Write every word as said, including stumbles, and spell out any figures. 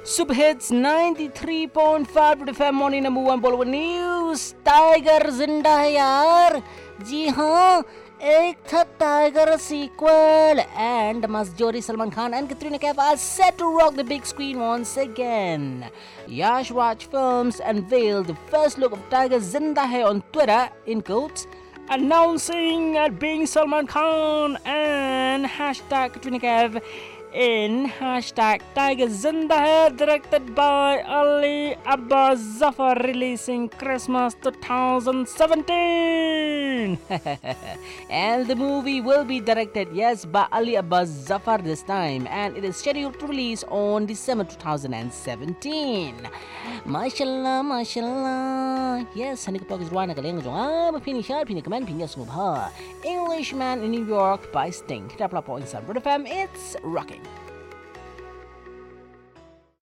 Super Hits ninety-three point five Red F M morning number one Bollywood news. Tiger जिंदा है यार. जी हाँ, एक था tiger sequel and Mast Jodi, Salman Khan and Katrina Kaif are set to rock the big screen once again. Yash Raj Films unveiled the first look of Tiger Zinda Hai on Twitter in quotes, announcing it being Salman Khan and hashtag Katrina Kaif in hashtag Tiger Zinda Hai, directed by Ali Abbas Zafar, releasing Christmas twenty seventeen. And the movie will be directed, yes, by Ali Abbas Zafar this time, and it is scheduled to release on December twenty seventeen. Mashallah, mashallah. Yes, hani kapag izruan na kaling jong ah, mapinisya, pinikaman, pinyas mo ba? Englishman in New York by Sting. Tapla po in Red F M, it's rocking.